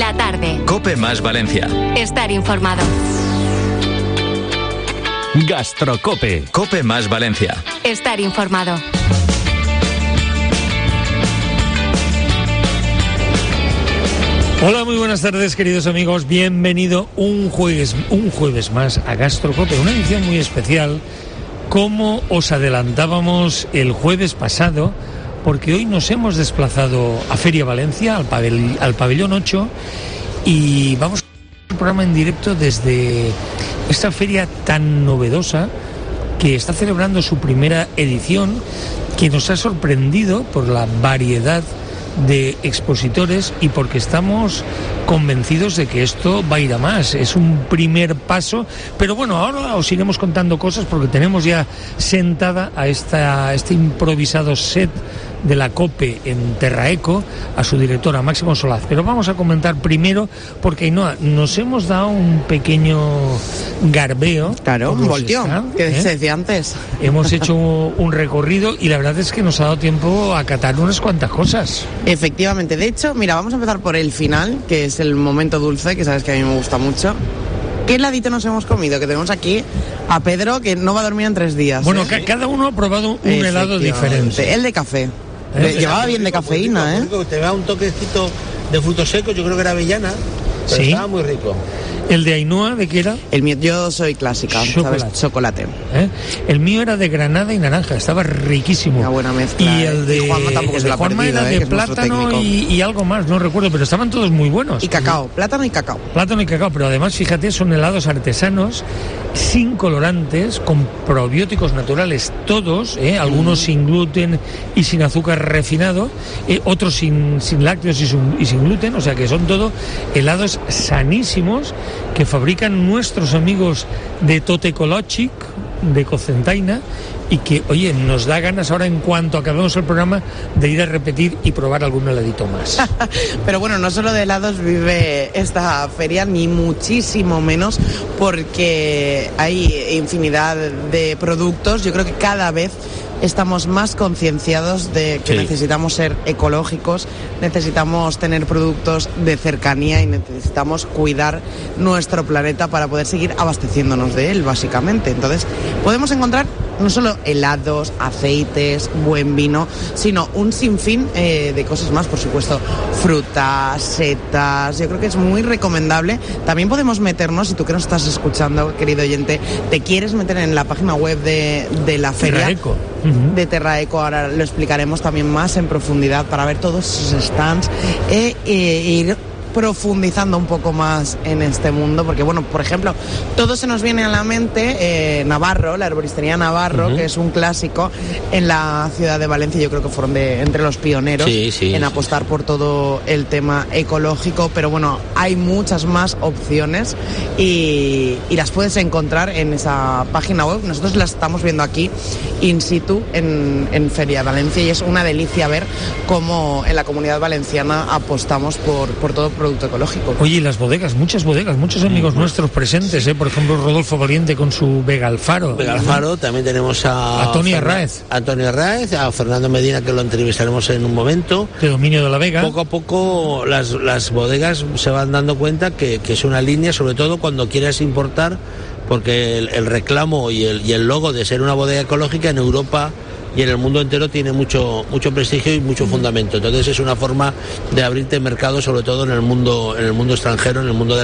La tarde. COPE más Valencia. Estar informado. Gastrocope. COPE más Valencia. Estar informado. Hola, muy buenas tardes, queridos amigos. Bienvenido un jueves más a Gastrocope, una edición muy especial, como os adelantábamos el jueves pasado, porque hoy nos hemos desplazado a Feria Valencia, al pabellón 8, y vamos a hacer un programa en directo desde esta feria tan novedosa que está celebrando su primera edición, que nos ha sorprendido por la variedad de expositores y porque estamos convencidos de que esto va a ir a más. Es un primer paso, pero bueno, ahora os iremos contando cosas porque tenemos ya sentada a este improvisado set de la COPE en Terraeco a su directora Máximo Solaz. Pero vamos a comentar primero, porque Ainhoa, nos hemos dado un pequeño garbeo. Claro, un volteón, que se decía antes. Hemos hecho un recorrido y la verdad es que nos ha dado tiempo a catar unas cuantas cosas. Efectivamente, de hecho, mira, vamos a empezar por el final, que es el momento dulce, que sabes que a mí me gusta mucho. ¿Qué heladito nos hemos comido? Que tenemos aquí a Pedro, que no va a dormir en 3 días. Bueno, cada uno ha probado un helado diferente. El de café. Llevaba bien de cafeína, rico, te da un toquecito de frutos secos, yo creo que era avellana, pero sí, estaba muy rico. ¿El de Ainhoa de qué era? El mío, yo soy clásica, ¿sabes? Chocolate. El mío era de granada y naranja, estaba riquísimo. Una buena mezcla. Y el de Juanma tampoco se la ha perdido, era de plátano y algo más, no recuerdo, pero estaban todos muy buenos. Y cacao, plátano y cacao. Plátano y cacao, pero además, fíjate, son helados artesanos, sin colorantes, con probióticos naturales todos, algunos sin gluten y sin azúcar refinado, otros sin lácteos y sin gluten, o sea que son todo helados sanísimos que fabrican nuestros amigos de Totecologic, de Cocentaina, y que, oye, nos da ganas ahora, en cuanto acabemos el programa, de ir a repetir y probar algún heladito más. Pero bueno, no solo de helados vive esta feria, ni muchísimo menos, porque hay infinidad de productos. Yo creo que cada vez estamos más concienciados de que necesitamos ser ecológicos, necesitamos tener productos de cercanía y necesitamos cuidar nuestro planeta para poder seguir abasteciéndonos de él, básicamente. Entonces, podemos encontrar no solo helados, aceites, buen vino, sino un sinfín de cosas más, por supuesto, frutas, setas. Yo creo que es muy recomendable. También podemos meternos, si tú que nos estás escuchando, querido oyente, te quieres meter en la página web de la feria Terraeco. De Terraeco, ahora lo explicaremos también más en profundidad para ver todos sus stands e ir profundizando un poco más en este mundo, porque bueno, por ejemplo, todo se nos viene a la mente Navarro, la herboristería Navarro, que es un clásico en la ciudad de Valencia. Yo creo que fueron entre los pioneros en apostar por todo el tema ecológico, pero bueno, hay muchas más opciones y las puedes encontrar en esa página web. Nosotros las estamos viendo aquí in situ en Feria Valencia y es una delicia ver cómo en la Comunidad Valenciana apostamos por todo producto ecológico. Oye, y las bodegas, muchos amigos nuestros presentes, por ejemplo, Rodolfo Valiente con su Vega Alfaro. Vega Alfaro, también tenemos a Tony Arraez, a Fernando Medina, que lo entrevistaremos en un momento. De Dominio de la Vega. Poco a poco las bodegas se van dando cuenta que es una línea, sobre todo cuando quieres importar, porque el reclamo y el logo de ser una bodega ecológica en Europa y en el mundo entero tiene mucho prestigio y mucho fundamento. Entonces es una forma de abrirte mercado, sobre todo en el mundo extranjero, en el mundo de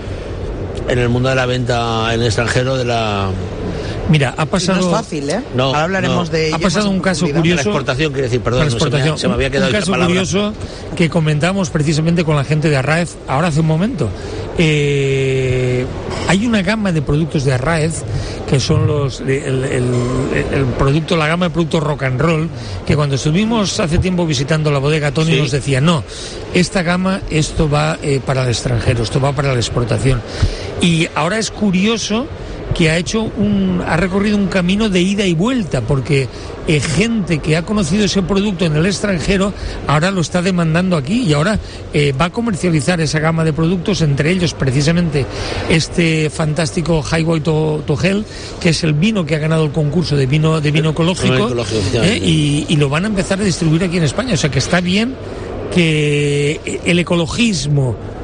la venta en el extranjero, de la... Mira, ha pasado... No es fácil, No, ahora hablaremos de ello. Ha pasado un caso curioso... La exportación, quiere decir, perdón, se me había quedado un caso esa palabra. curioso que comentamos precisamente con la gente de Arraez ahora hace un momento. Hay una gama de productos de Arraez que son la gama de productos rock and roll, que cuando estuvimos hace tiempo visitando la bodega, Tony nos decía, no, esta gama, esto va para el extranjero, esto va para la exportación. Y ahora es curioso que ha recorrido un camino de ida y vuelta, porque gente que ha conocido ese producto en el extranjero ahora lo está demandando aquí y ahora va a comercializar esa gama de productos, entre ellos precisamente este fantástico Highway to Hell, que es el vino que ha ganado el concurso de vino ecológico, y lo van a empezar a distribuir aquí en España. O sea que está bien que el ecologismo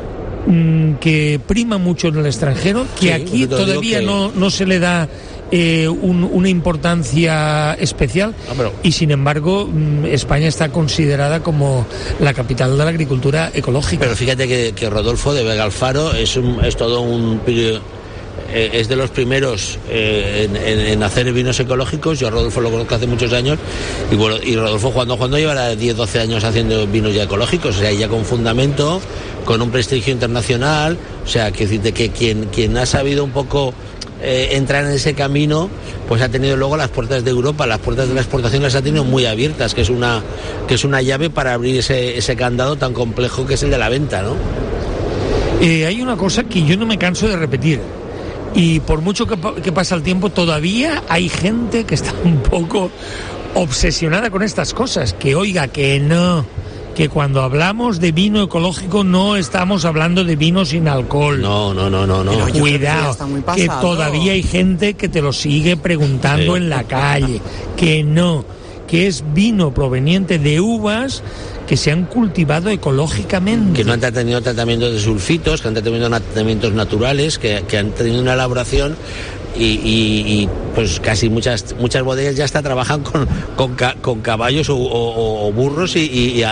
que prima mucho en el extranjero, que Sí, aquí yo te todavía digo no se le da una importancia especial, y sin embargo España está considerada como la capital de la agricultura ecológica. Pero fíjate que Rodolfo de Vega Alfaro es todo un... es de los primeros en hacer vinos ecológicos. Yo a Rodolfo lo conozco hace muchos años y Rodolfo cuando llevará 10-12 años haciendo vinos ya ecológicos, o sea, ya con fundamento, con un prestigio internacional, o sea, que decirte que quien ha sabido un poco entrar en ese camino, pues ha tenido luego las puertas de Europa, las puertas de la exportación las ha tenido muy abiertas, que es una llave para abrir ese candado tan complejo que es el de la venta, ¿no? Hay una cosa que yo no me canso de repetir, y por mucho que pasa el tiempo, todavía hay gente que está un poco obsesionada con estas cosas, que oiga, que no, que cuando hablamos de vino ecológico no estamos hablando de vino sin alcohol. No. Pero Cuidado, que todavía hay gente que te lo sigue preguntando en la calle, que no, que es vino proveniente de uvas que se han cultivado ecológicamente. Que no han tenido tratamientos de sulfitos, que han tenido tratamientos naturales, que han tenido una elaboración y pues casi muchas bodegas ya hasta trabajan con caballos o burros y ya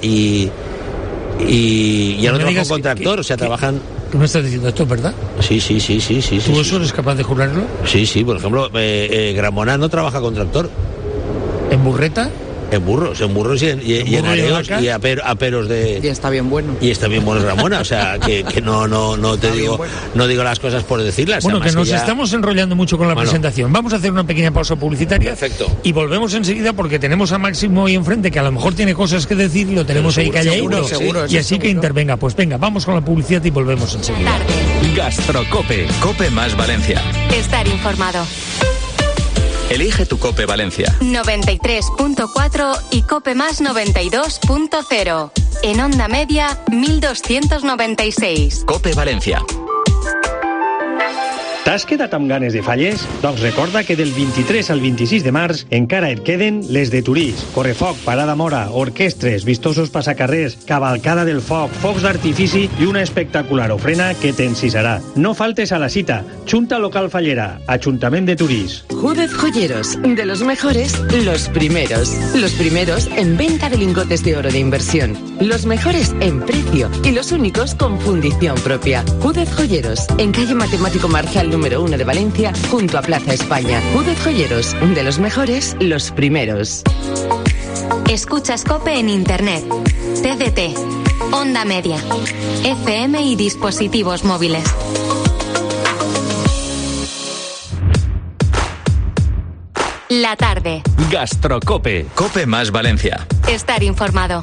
no trabajan con tractor, o sea, trabajan... ¿Tú me estás diciendo esto, verdad? Sí. ¿Tú eso eres capaz de jurarlo? Sí, por ejemplo, Gramona no trabaja con tractor. ¿En burreta? En burros y en areos y aperos de... Y está bien bueno. Y está bien bueno Ramona, o sea, que no te digo, bueno. No digo las cosas por decirlas. Bueno, que nos estamos enrollando mucho con la presentación. Vamos a hacer una pequeña pausa publicitaria. Perfecto. Y volvemos enseguida porque tenemos a Máximo ahí enfrente, que a lo mejor tiene cosas que decir y lo tenemos ahí calladito. Seguro, y así que intervenga. Pues venga, vamos con la publicidad y volvemos enseguida. Gastrocope, Cope más Valencia. Estar informado. Elige tu Cope Valencia. 93.4 y Cope más 92.0. En onda media, 1296. Cope Valencia. T'has quedat amb ganes de falles? Doncs recorda que del 23 al 26 de març encara et queden les de Turís. Correfoc, parada mora, orquestres, vistosos passacarrers, cavalcada del foc, focs d'artifici i una espectacular ofrena que t'encisarà. No faltes a la cita. Junta Local Fallera, Ajuntament de Turís. Júdez Joyeros, de los mejores, los primeros. Los primeros en venta de lingotes de oro de inversión. Los mejores en precio y los únicos con fundición propia. Júdez Joyeros, en calle Matemático Marcial número 1 de Valencia, junto a Plaza España. Júdez Joyeros, de los mejores, los primeros. Escuchas Cope en Internet, TDT, Onda Media, FM y dispositivos móviles. La tarde. Gastrocope, Cope más Valencia. Estar informado.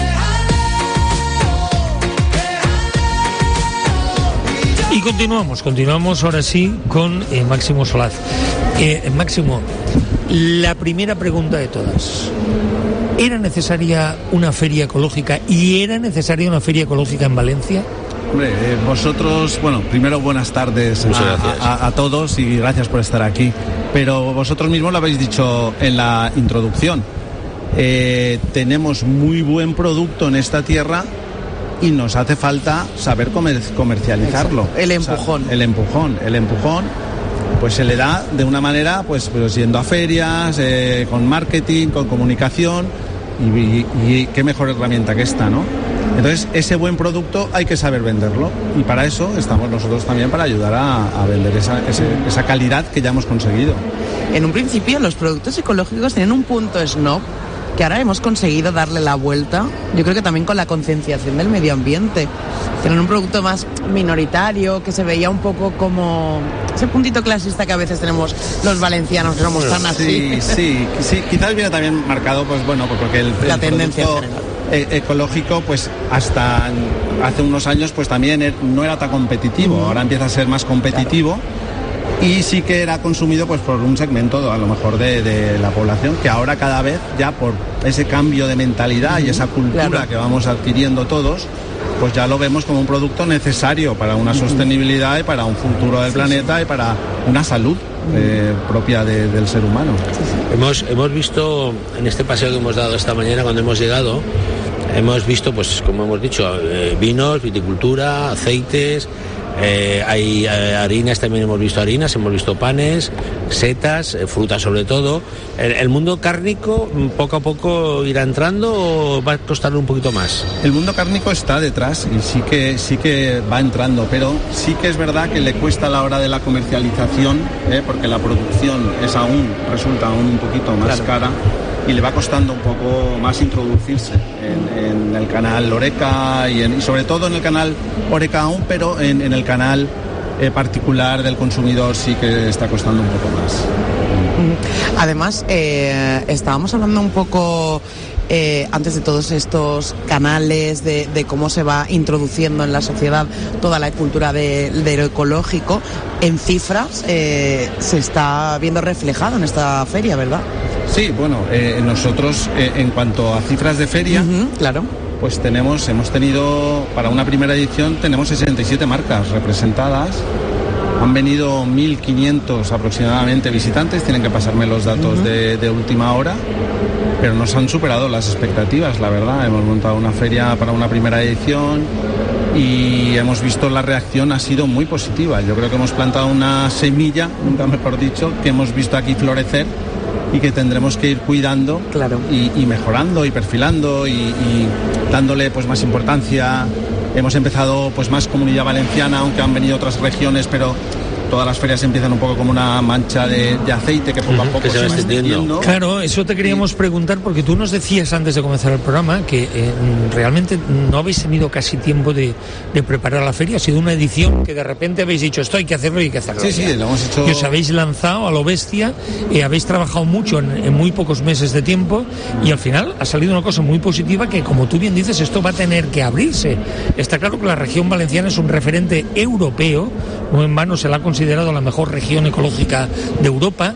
Y continuamos ahora sí con Máximo Solaz. Máximo, la primera pregunta de todas. ¿Era necesaria una feria ecológica y era necesaria una feria ecológica en Valencia? Hombre, vosotros, bueno, primero buenas tardes a todos y gracias por estar aquí. Pero vosotros mismos lo habéis dicho en la introducción. Tenemos muy buen producto en esta tierra y nos hace falta saber comercializarlo. El empujón. O sea, el empujón pues se le da de una manera pues yendo a ferias, con marketing, con comunicación y qué mejor herramienta que esta, ¿no? Entonces ese buen producto hay que saber venderlo y para eso estamos nosotros también, para ayudar a vender esa calidad que ya hemos conseguido. En un principio los productos ecológicos tienen un punto snob que ahora hemos conseguido darle la vuelta, yo creo que también con la concienciación del medio ambiente. Tienen un producto más minoritario, que se veía un poco como ese puntito clasista que a veces tenemos los valencianos, que somos tan así. Sí, quizás viene también marcado, pues bueno, porque el tendencia producto ecológico, pues hasta hace unos años, pues también no era tan competitivo, ahora empieza a ser más competitivo. Claro. Y sí que era consumido pues por un segmento a lo mejor de la población que ahora cada vez ya por ese cambio de mentalidad y esa cultura que vamos adquiriendo todos, pues ya lo vemos como un producto necesario para una sostenibilidad y para un futuro del planeta y para una salud propia del ser humano. Hemos visto en este paseo que hemos dado esta mañana cuando hemos llegado Hemos visto, pues como hemos dicho, vinos, viticultura, aceites, hay harinas, también hemos visto panes, setas, frutas sobre todo. ¿El mundo cárnico poco a poco irá entrando o va a costarle un poquito más? El mundo cárnico está detrás y sí que va entrando, pero sí que es verdad que le cuesta a la hora de la comercialización, porque la producción resulta aún un poquito más cara. Y le va costando un poco más introducirse en el canal Horeca y sobre todo en el canal Horeca aún, pero en el canal particular del consumidor sí que está costando un poco más. Además, estábamos hablando un poco antes de todos estos canales de cómo se va introduciendo en la sociedad toda la cultura de lo ecológico. En cifras se está viendo reflejado en esta feria, ¿verdad? Sí, bueno, nosotros en cuanto a cifras de feria, claro, pues hemos tenido, para una primera edición, tenemos 67 marcas representadas. Han venido 1.500 aproximadamente visitantes, tienen que pasarme los datos de última hora, pero nos han superado las expectativas, la verdad. Hemos montado una feria para una primera edición y hemos visto la reacción ha sido muy positiva. Yo creo que hemos plantado una semilla, nunca mejor dicho, que hemos visto aquí florecer y que tendremos que ir cuidando y mejorando y perfilando y dándole pues más importancia. Hemos empezado pues más Comunidad Valenciana, aunque han venido otras regiones, pero todas las ferias empiezan un poco como una mancha de aceite que poco a poco se va extendiendo. Claro, eso te queríamos preguntar, porque tú nos decías antes de comenzar el programa que realmente no habéis tenido casi tiempo de preparar la feria. Ha sido una edición que de repente habéis dicho esto hay que hacerlo y hay que hacerlo. Sí, lo hemos hecho. Y os habéis lanzado a lo bestia, habéis trabajado mucho en muy pocos meses de tiempo y al final ha salido una cosa muy positiva que, como tú bien dices, esto va a tener que abrirse. Está claro que la región valenciana es un referente europeo, no en vano se la ha considerado la mejor región ecológica de Europa,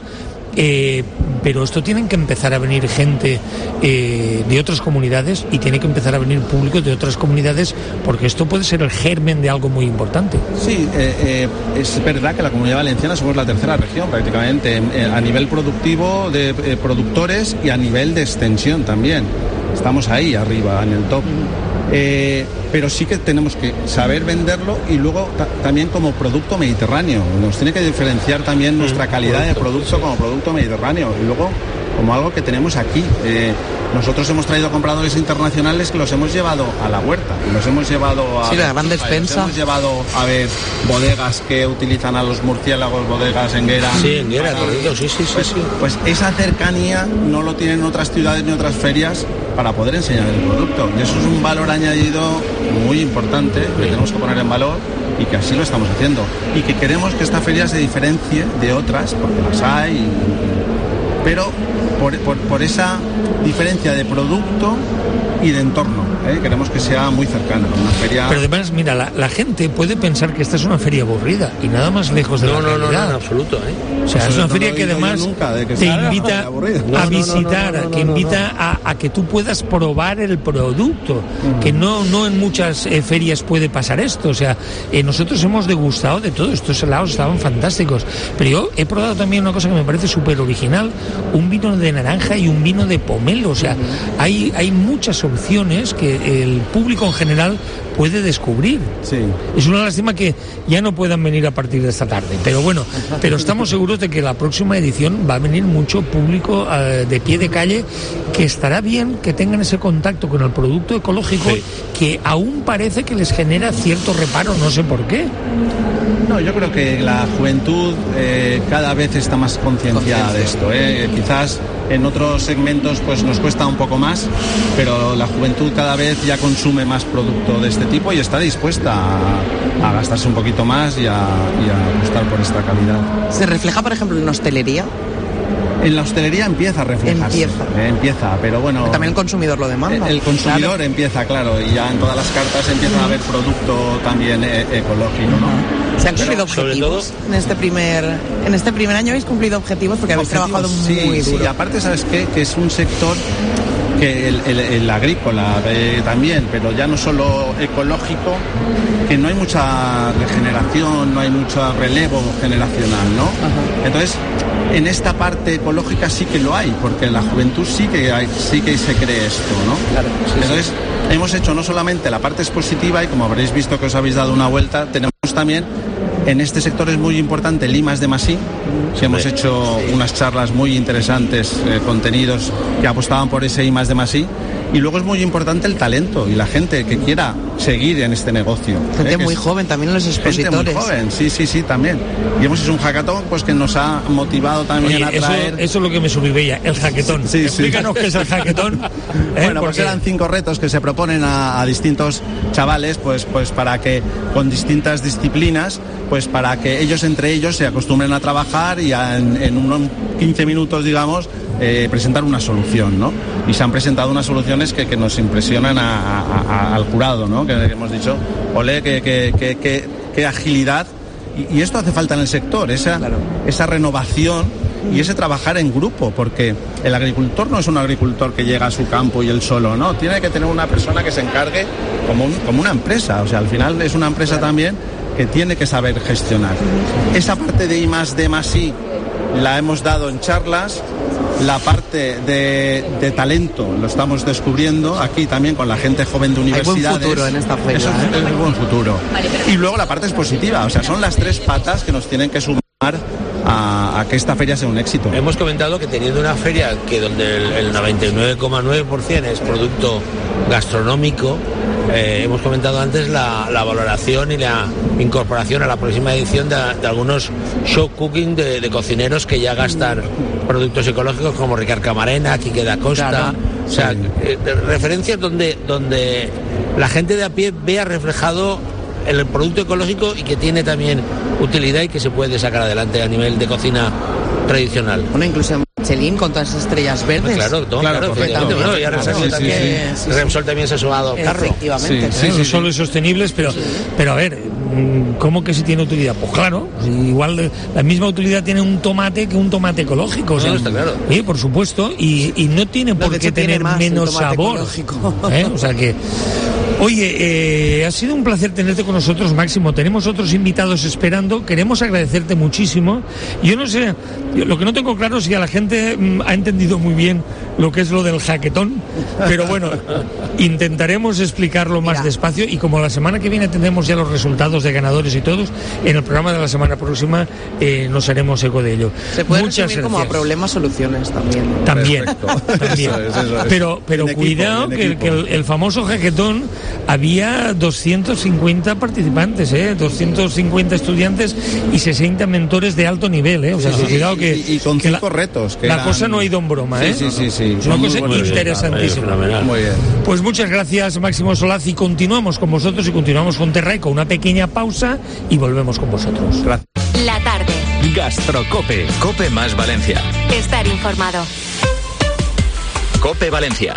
pero esto tienen que empezar a venir gente de otras comunidades y tiene que empezar a venir público de otras comunidades, porque esto puede ser el germen de algo muy importante. Sí, es verdad que la Comunidad Valenciana somos la tercera región prácticamente a nivel productivo de productores y a nivel de extensión también. Estamos ahí arriba en el top. Pero sí que tenemos que saber venderlo y luego también como producto mediterráneo. Nos tiene que diferenciar también nuestra calidad de producto como producto mediterráneo y luego como algo que tenemos aquí. Nosotros hemos traído compradores internacionales que los hemos llevado a la huerta, los hemos llevado a la gran despensa. Los hemos llevado a ver bodegas que utilizan a los murciélagos, bodegas en Guera. Sí, en Guera, correcto, sí. Pues esa cercanía no lo tienen otras ciudades ni otras ferias para poder enseñar el producto. Y eso es un valor añadido muy importante que tenemos que poner en valor y que así lo estamos haciendo. Y que queremos que esta feria se diferencie de otras, porque las hay, pero por esa diferencia de producto y de entorno. Queremos que sea muy cercana, una feria. Pero además, mira, la gente puede pensar que esta es una feria aburrida y nada más lejos de la realidad. No, en absoluto. O sea, es una feria que además te invita a visitar, que invita a que tú puedas probar el producto, que no en muchas ferias puede pasar esto. O sea, nosotros hemos degustado de todo, estos helados estaban fantásticos, pero yo he probado también una cosa que me parece súper original, un vino de naranja y un vino de pomelo. O sea, hay muchas opciones que el público en general puede descubrir. Sí. Es una lástima que ya no puedan venir a partir de esta tarde, pero bueno, pero estamos seguros de que la próxima edición va a venir mucho público de pie de calle, que estará bien que tengan ese contacto con el producto ecológico, que aún parece que les genera cierto reparo, no sé por qué. No, yo creo que la juventud cada vez está más concienciada de esto. Quizás en otros segmentos pues nos cuesta un poco más, pero la juventud cada vez ya consume más producto de este tipo y está dispuesta a gastarse un poquito más y a apostar por esta calidad. ¿Se refleja, por ejemplo, en la hostelería? En la hostelería empieza a reflejarse. Empieza, pero bueno... Pero también el consumidor lo demanda. El consumidor empieza, claro, y ya en todas las cartas empieza a haber producto también ecológico, ¿no? ¿Se han cumplido objetivos en este primer año? ¿Habéis cumplido objetivos? Porque habéis trabajado muy duro. Sí, y aparte, ¿sabes qué? Que es un sector que el agrícola también, pero ya no solo ecológico, que no hay mucha regeneración, no hay mucho relevo generacional, ¿no? Ajá. Entonces, en esta parte ecológica sí que lo hay, porque la juventud sí que se cree esto, ¿no? Claro, entonces, hemos hecho no solamente la parte expositiva, y como habréis visto que os habéis dado una vuelta, tenemos también, en este sector es muy importante el I+D+I. Sí, hemos hecho unas charlas muy interesantes, contenidos que apostaban por ese I+D+I. Y luego es muy importante el talento y la gente que quiera seguir en este negocio. Gente muy joven, también los expositores. Gente muy joven, sí, también. Y hemos hecho un hackathon pues que nos ha motivado también a traer... Eso es lo que me subibella, el hackathon. Sí. Explícanos qué es el hackathon. Bueno, pues eran 5 retos que se proponen a distintos chavales, pues para que, con distintas disciplinas, pues para que ellos entre ellos se acostumbren a trabajar y en unos 15 minutos, digamos, presentar una solución, ¿no? Y se han presentado unas soluciones que nos impresionan al jurado, ¿no? Que hemos dicho, ole, qué agilidad. Y esto hace falta en el sector, esa renovación y ese trabajar en grupo, porque el agricultor no es un agricultor que llega a su campo y él solo, ¿no? Tiene que tener una persona que se encargue como una empresa, o sea, al final es una empresa también que tiene que saber gestionar. Esa parte de I+D+I la hemos dado en charlas. La parte de talento lo estamos descubriendo aquí también con la gente joven de universidades. Hay buen futuro en esta feria. Eso es buen futuro. Y luego la parte expositiva, o sea, son las 3 patas que nos tienen que sumar a que esta feria sea un éxito. Hemos comentado que teniendo una feria que donde el 99,9% es producto gastronómico, hemos comentado antes la valoración y la incorporación a la próxima edición de algunos show cooking de cocineros que ya gastan productos ecológicos como Ricard Camarena, Quique da Costa, claro. O sea, referencias donde la gente de a pie vea reflejado el producto ecológico y que tiene también utilidad y que se puede sacar adelante a nivel de cocina tradicional. Bueno, incluso Michelin con todas esas estrellas verdes. Claro, perfectamente. Bueno, y Repsol también se ha sumado al carro. Efectivamente. Sí, solo sostenibles, pero a ver, ¿cómo que si tiene utilidad? Pues claro, igual la misma utilidad tiene un tomate que un tomate ecológico. O sea, está claro. Sí, por supuesto, y no tiene por qué tener menos sabor. O sea que... Oye, ha sido un placer tenerte con nosotros, Máximo. Tenemos otros invitados esperando. Queremos agradecerte muchísimo. Yo no sé, lo que no tengo claro es si a la gente ha entendido muy bien lo que es lo del hackathon, pero bueno, intentaremos explicarlo más despacio y como la semana que viene tendremos ya los resultados de ganadores y todos, en el programa de la semana próxima nos haremos eco de ello. Se puede resumir como a problemas, soluciones también. También. Eso. Pero cuidado que el famoso hackathon había 250 participantes, 250 estudiantes y 60 mentores de alto nivel, o sea, cuidado que... Y con 5 retos. Que la cosa no ha ido en broma, Sí. Es una cosa interesantísima. Muy bien. Pues muchas gracias, Máximo Solaz, y continuamos con vosotros y continuamos con Terra con una pequeña pausa y volvemos con vosotros. Gracias. La tarde. Gastrocope. Cope más Valencia. Estar informado. Cope Valencia.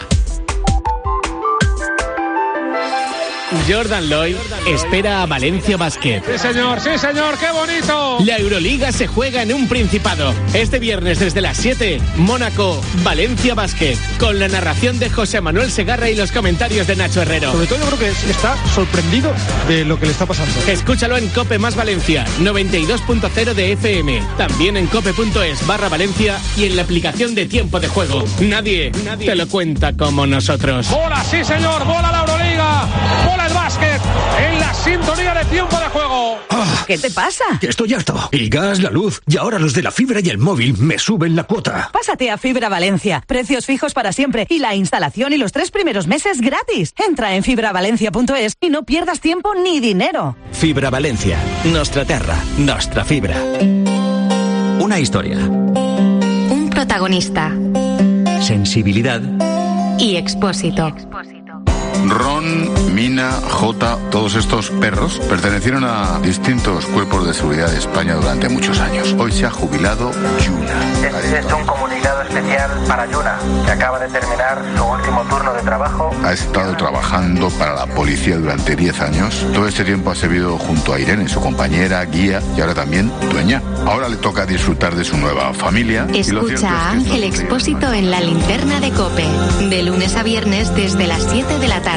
Jordan Lloyd espera a Valencia Basket. Sí señor, qué bonito. La Euroliga se juega en un Principado. Este viernes desde las 7, Mónaco, Valencia Basket. Con la narración de José Manuel Segarra y los comentarios de Nacho Herrero. Sobre todo yo creo que está sorprendido de lo que le está pasando. Escúchalo en Cope más Valencia, 92.0 de FM. También en cope.es/Valencia y en la aplicación de Tiempo de Juego. Nadie te lo cuenta como nosotros. Bola, sí señor, bola la Euroliga. Bola el básquet en la sintonía de Tiempo de Juego. ¿Qué te pasa? Que estoy harto. El gas, la luz y ahora los de la fibra y el móvil me suben la cuota. Pásate a Fibra Valencia. Precios fijos para siempre y la instalación y los 3 primeros meses gratis. Entra en fibravalencia.es y no pierdas tiempo ni dinero. Fibra Valencia. Nostra terra. Nostra fibra. Una historia. Un protagonista. Sensibilidad. Y Expósito. Ron, Mina, Jota, todos estos perros pertenecieron a distintos cuerpos de seguridad de España durante muchos años. Hoy se ha jubilado Yuna. Este es un comunicado especial para Yuna, que acaba de terminar su último turno de trabajo. Ha estado trabajando para la policía durante 10 años. Todo este tiempo ha servido junto a Irene, su compañera, guía y ahora también dueña. Ahora le toca disfrutar de su nueva familia. Escucha a Ángel Expósito en La Linterna de COPE, de lunes a viernes desde las 7 de la tarde.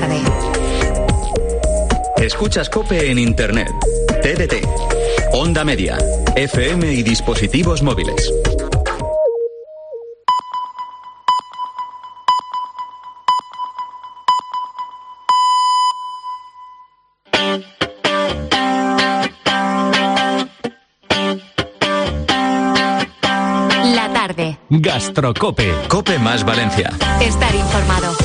Escuchas COPE en Internet, TDT, Onda Media, FM y dispositivos móviles. tarde. Gastrocope. Cope más Valencia. Estar informado.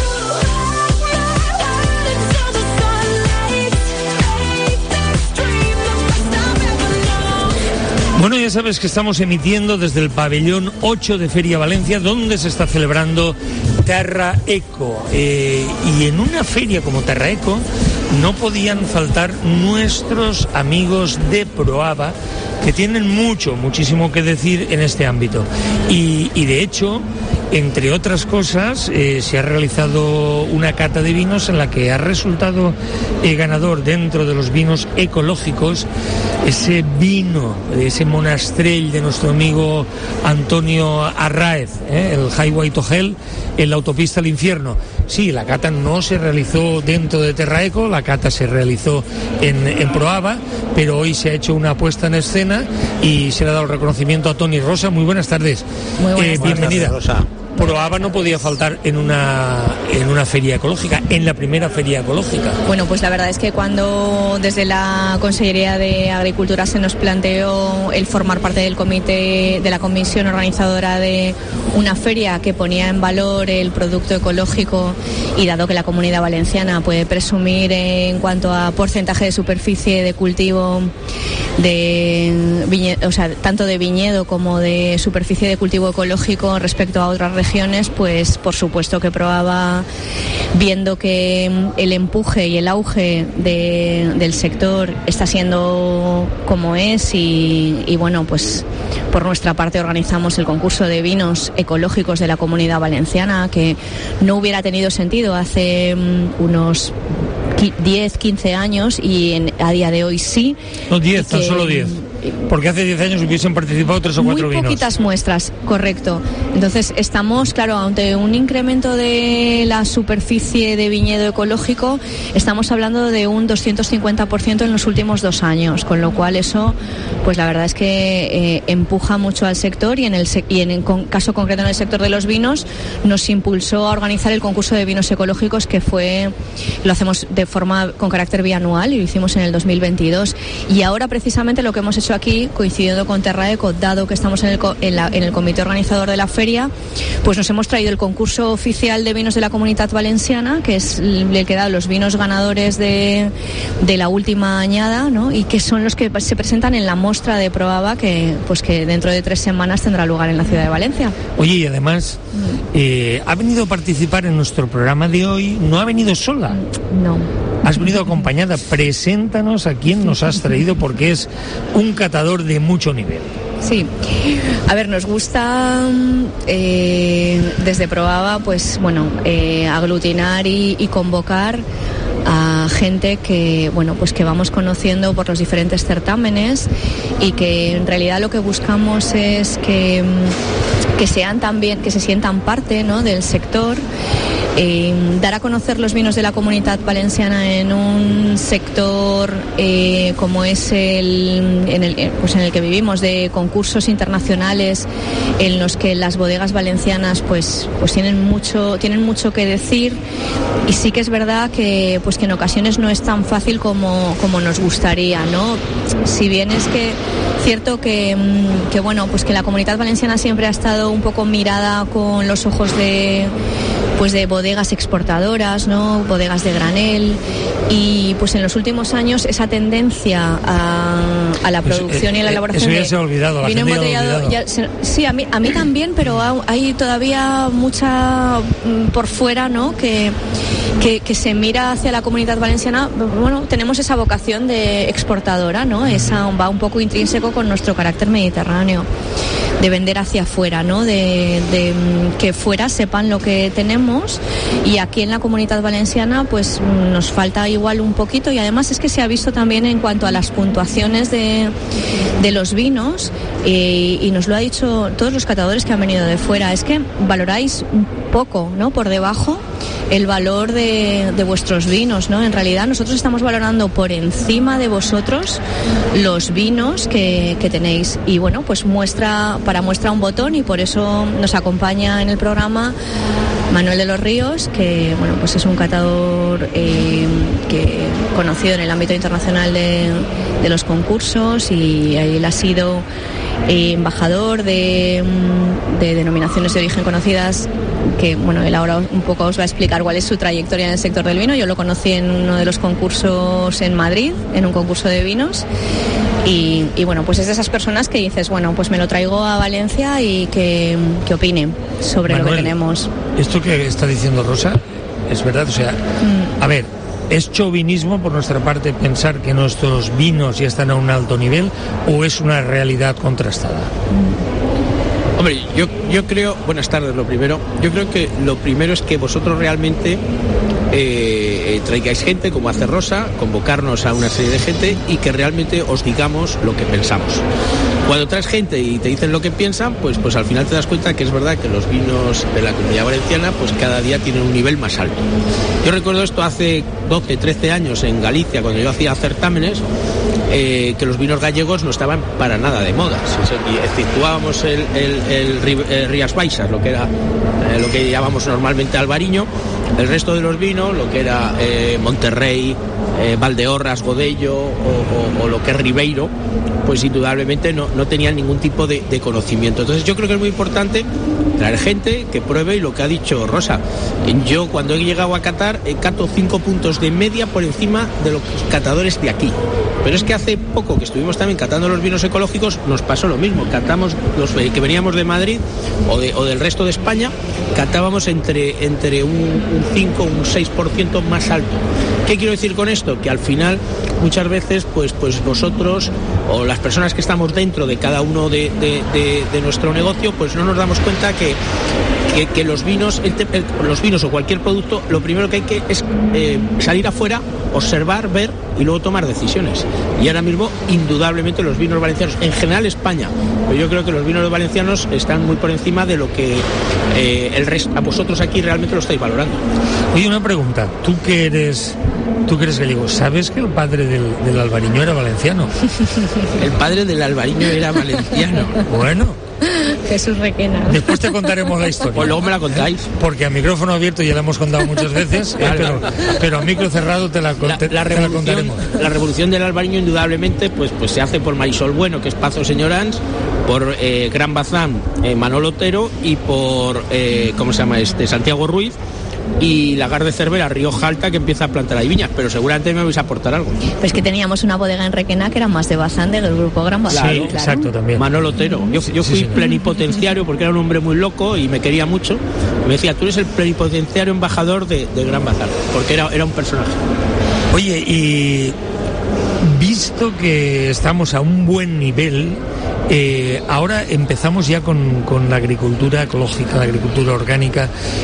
Bueno, ya sabes que estamos emitiendo desde el pabellón 8 de Feria Valencia, donde se está celebrando Terra Eco. Y en una feria como Terra Eco no podían faltar nuestros amigos de Proaba, que tienen muchísimo que decir en este ámbito. Y de hecho, entre otras cosas, se ha realizado una cata de vinos en la que ha resultado ganador dentro de los vinos ecológicos ese vino, ese monastrell de nuestro amigo Antonio Arráez, el Highway to Hell, en la autopista al infierno. Sí, la cata no se realizó dentro de Terra Eco, la cata se realizó en Proaba, pero hoy se ha hecho una puesta en escena y se le ha dado el reconocimiento a Toni Rosa. Muy buenas tardes. Muy buenas bienvenida. tardes, Rosa. Proaba no podía faltar en una feria ecológica, en la primera feria ecológica. Bueno, pues la verdad es que cuando desde la Consellería de Agricultura se nos planteó el formar parte del comité, de la comisión organizadora de una feria que ponía en valor el producto ecológico, y dado que la Comunidad Valenciana puede presumir en cuanto a porcentaje de superficie de cultivo tanto de viñedo como de superficie de cultivo ecológico respecto a otras regiones, pues por supuesto que Proaba, viendo que el empuje y el auge del sector está siendo como es, y bueno, pues por nuestra parte organizamos el concurso de vinos ecológicos de la Comunidad Valenciana, que no hubiera tenido sentido hace unos 10, 15 años, y a día de hoy sí. No 10, tan solo 10. Porque hace 10 años hubiesen participado 3 o 4 vinos. Muy poquitas muestras, correcto. Entonces estamos, claro, ante un incremento de la superficie de viñedo ecológico, estamos hablando de un 250% en los últimos 2 años, con lo cual eso, pues la verdad es que empuja mucho al sector, y en el caso concreto en el sector de los vinos nos impulsó a organizar el concurso de vinos ecológicos, que lo hacemos de forma con carácter bianual, y lo hicimos en el 2022. Y ahora precisamente lo que hemos hecho aquí, coincidiendo con Terra Eco, dado que estamos en el comité organizador de la feria, pues nos hemos traído el concurso oficial de vinos de la Comunitat Valenciana, que es el que da los vinos ganadores de la última añada, ¿no? Y que son los que se presentan en la mostra de Proaba, que dentro de 3 semanas tendrá lugar en la ciudad de Valencia. Oye, y además ha venido a participar en nuestro programa de hoy. ¿No ha venido sola? No. Has venido acompañada. Preséntanos a quién nos has traído, porque es un catador de mucho nivel. Sí, a ver, nos gusta desde Proaba, pues bueno, aglutinar y convocar a gente que, bueno, pues que vamos conociendo por los diferentes certámenes, y que en realidad lo que buscamos es que se sientan parte, ¿no?, del sector. Dar a conocer los vinos de la Comunitat Valenciana en un sector como es en el que vivimos, de concursos internacionales en los que las bodegas valencianas pues tienen mucho que decir, y sí que es verdad que en ocasiones no es tan fácil como nos gustaría, ¿no? Si bien es que cierto que bueno, pues que la Comunitat Valenciana siempre ha estado un poco mirada con los ojos de bodegas exportadoras, ¿no?, bodegas de granel, y pues en los últimos años esa tendencia a la producción y a la elaboración eso ya se ha olvidado, vino embotellado. Sí, a mí también, pero hay todavía mucha por fuera, ¿no?, que se mira hacia la Comunidad Valenciana. Bueno, tenemos esa vocación de exportadora, ¿no? Esa va un poco intrínseco con nuestro carácter mediterráneo, de vender hacia afuera, ¿no?, de que fuera sepan lo que tenemos, y aquí en la Comunidad Valenciana pues nos falta igual un poquito, y además es que se ha visto también en cuanto a las puntuaciones de los vinos, y nos lo ha dicho todos los catadores que han venido de fuera, es que valoráis un poco, ¿no?, por debajo el valor de vuestros vinos, ¿no? En realidad nosotros estamos valorando por encima de vosotros los vinos que tenéis, y bueno, pues muestra un botón, y por eso nos acompaña en el programa Manuel de los Ríos, que bueno, pues es un catador que conocido en el ámbito internacional de los concursos, y él ha sido embajador de denominaciones de origen conocidas, que bueno, él ahora un poco os va a explicar cuál es su trayectoria en el sector del vino. Yo lo conocí en uno de los concursos en Madrid, en un concurso de vinos, y bueno, pues es de esas personas que dices, bueno, pues me lo traigo a Valencia y que opine sobre Manuel, lo que tenemos. Esto que está diciendo Rosa es verdad, o sea, a ver, ¿es chauvinismo por nuestra parte pensar que nuestros vinos ya están a un alto nivel o es una realidad contrastada? Hombre, yo creo, buenas tardes lo primero, yo creo que lo primero es que vosotros realmente traigáis gente, como hace Rosa, convocarnos a una serie de gente y que realmente os digamos lo que pensamos. Cuando traes gente y te dicen lo que piensan, pues al final te das cuenta que es verdad que los vinos de la Comunidad Valenciana pues cada día tienen un nivel más alto. Yo recuerdo esto hace 12, 13 años en Galicia, cuando yo hacía certámenes, que los vinos gallegos no estaban para nada de moda. Situábamos el Rías Baixas, lo que era lo que llamamos normalmente Albariño, el resto de los vinos, lo que era Monterrey, Valdeorras, Godello o lo que es Ribeiro, pues indudablemente no tenían ningún tipo de conocimiento. Entonces yo creo que es muy importante traer gente que pruebe, y lo que ha dicho Rosa, yo cuando he llegado a catar cato 5 puntos de media por encima de los catadores de aquí. Pero es que hace poco que estuvimos también catando los vinos ecológicos, nos pasó lo mismo. Catamos los que veníamos de Madrid o del resto de España, catábamos entre un 5 o un 6% más alto. ¿Qué quiero decir con esto? Que al final muchas veces pues vosotros o las personas que estamos dentro de cada uno de nuestro negocio, pues no nos damos cuenta que los vinos, los vinos o cualquier producto, lo primero que hay que es salir afuera, observar, ver y luego tomar decisiones. Y ahora mismo, indudablemente, los vinos valencianos, en general España, pero yo creo que los vinos valencianos están muy por encima de lo que el resto, a vosotros aquí realmente lo estáis valorando. Oye, una pregunta, tú que eres gallego, ¿sabes que el padre del Albariño era valenciano? El padre del Albariño era valenciano. Bueno. Jesús Requena. Después te contaremos la historia. Pues luego me la contáis. Porque a micrófono abierto ya la hemos contado muchas veces, pero a micro cerrado te la contaremos. La revolución del Albariño indudablemente pues se hace por Marisol Bueno, que es Pazo Señorans, por Gran Bazán, Manolo Otero, y por Santiago Ruiz, y Lagar de Cervera, Rioja Alta, que empieza a plantar ahí viñas, pero seguramente me vais a aportar algo. Pues que teníamos una bodega en Requena que era más de Bazán, del grupo Gran Bazán. Sí, claro. Exacto, también. Manolo Otero. Yo fui plenipotenciario porque era un hombre muy loco y me quería mucho. Me decía, tú eres el plenipotenciario embajador de Gran Bazán, porque era un personaje. Oye, y visto que estamos a un buen nivel, ahora empezamos ya con la agricultura ecológica, la agricultura orgánica.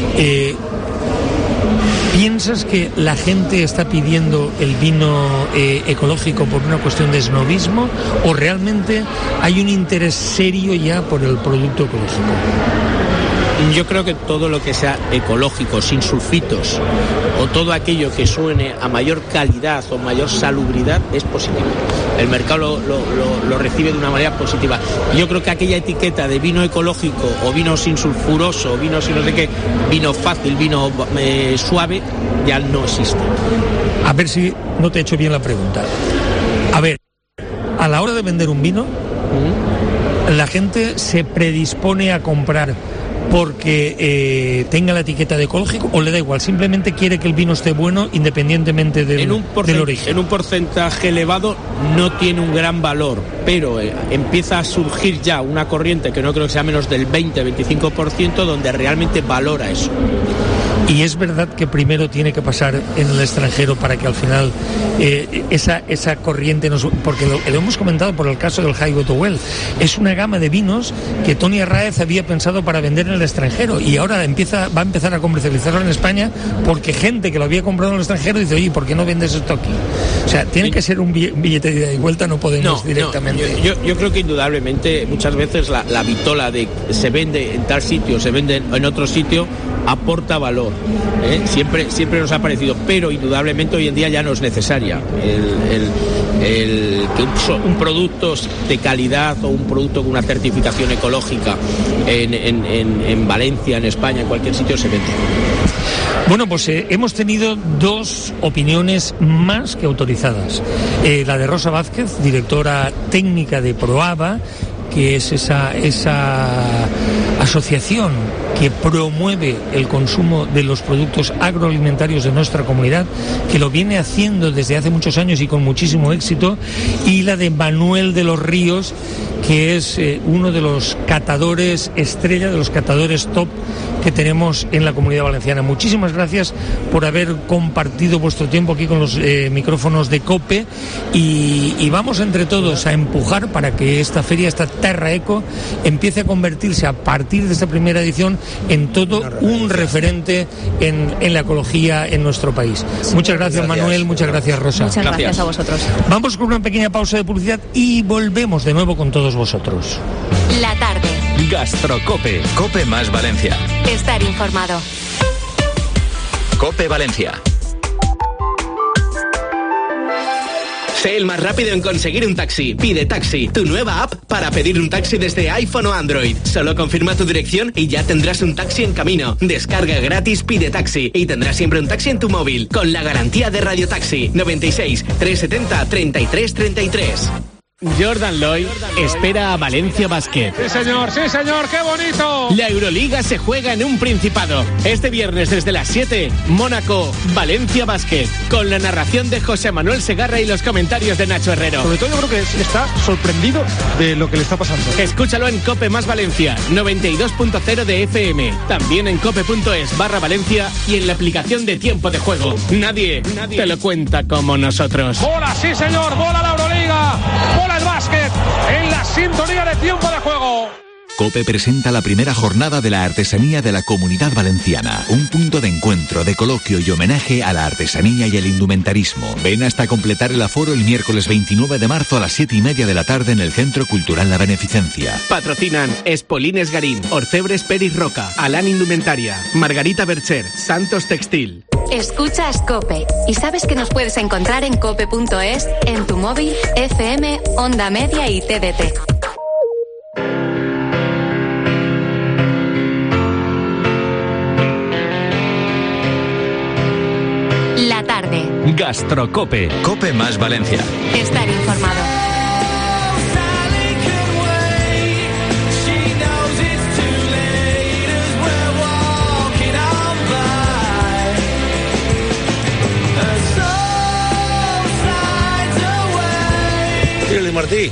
¿Piensas que la gente está pidiendo el vino ecológico por una cuestión de snobismo o realmente hay un interés serio ya por el producto ecológico? Yo creo que todo lo que sea ecológico, sin sulfitos, o todo aquello que suene a mayor calidad o mayor salubridad es positivo. El mercado lo recibe de una manera positiva. Yo creo que aquella etiqueta de vino ecológico o vino sin sulfuroso, vino sin no sé qué, vino fácil, vino suave, ya no existe. A ver si no te he hecho bien la pregunta. A ver, a la hora de vender un vino, la gente se predispone a comprar porque tenga la etiqueta de ecológico, o le da igual, simplemente quiere que el vino esté bueno independientemente del origen. En un porcentaje elevado no tiene un gran valor, pero empieza a surgir ya una corriente que no creo que sea menos del 20-25% donde realmente valora eso. Y es verdad que primero tiene que pasar en el extranjero para que al final esa corriente nos... Porque lo hemos comentado por el caso del Highway to Well. Es una gama de vinos que Tony Arráez había pensado para vender en el extranjero y ahora va a empezar a comercializarlo en España porque gente que lo había comprado en el extranjero dice, oye, ¿por qué no vendes esto aquí? O sea, tiene que ser un billete de ida y vuelta, no podemos directamente... Yo creo que indudablemente muchas veces la vitola de se vende en tal sitio, se vende en otro sitio, aporta valor. Siempre nos ha parecido, pero indudablemente hoy en día ya no es necesaria que un producto de calidad o un producto con una certificación ecológica en Valencia, en España, en cualquier sitio se vende. Bueno, pues hemos tenido dos opiniones más que autorizadas. La de Rosa Vázquez, directora técnica de Proava, que es esa asociación que promueve el consumo de los productos agroalimentarios de nuestra comunidad, que lo viene haciendo desde hace muchos años y con muchísimo éxito, y la de Manuel de los Ríos, que es uno de los catadores estrella, de los catadores top que tenemos en la Comunidad Valenciana. Muchísimas gracias por haber compartido vuestro tiempo aquí con los micrófonos de COPE, y vamos entre todos a empujar para que esta feria, esta Terra Eco, empiece a convertirse a partir de esta primera edición en todo un referente en la ecología en nuestro país. Muchas gracias, Manuel, muchas gracias, Rosa. Muchas gracias a vosotros. Vamos con una pequeña pausa de publicidad y volvemos de nuevo con todos vosotros. La tarde. Gastrocope. Cope más Valencia. Estar informado. Cope Valencia. Sé el más rápido en conseguir un taxi. Pide Taxi, tu nueva app para pedir un taxi desde iPhone o Android. Solo confirma tu dirección y ya tendrás un taxi en camino. Descarga gratis Pide Taxi y tendrás siempre un taxi en tu móvil, con la garantía de Radio Taxi. 96 370 33 33. Jordan Loy espera a Valencia Basket. Sí, señor, qué bonito. La Euroliga se juega en un Principado. Este viernes desde las 7, Mónaco, Valencia Basket, con la narración de José Manuel Segarra y los comentarios de Nacho Herrero. Sobre todo yo creo que está sorprendido de lo que le está pasando. Escúchalo en Cope más Valencia, 92.0 de FM, también en cope.es/Valencia y en la aplicación de Tiempo de Juego. Nadie te lo cuenta como nosotros. Bola, sí señor, bola la Euroliga. Bola el básquet en la sintonía de Tiempo de Juego. COPE presenta la primera jornada de la artesanía de la Comunidad Valenciana, un punto de encuentro, de coloquio y homenaje a la artesanía y el indumentarismo. Ven hasta completar el aforo el miércoles 29 de marzo a las 7:30 de la tarde en el Centro Cultural La Beneficencia. Patrocinan Espolines Garín, Orfebres Peris Roca, Alán Indumentaria, Margarita Bercher, Santos Textil. Escuchas COPE y sabes que nos puedes encontrar en cope.es, en tu móvil, FM, Onda Media y TDT. La tarde. Gastrocope. Cope más Valencia. Estar informado. Tírale, Martí.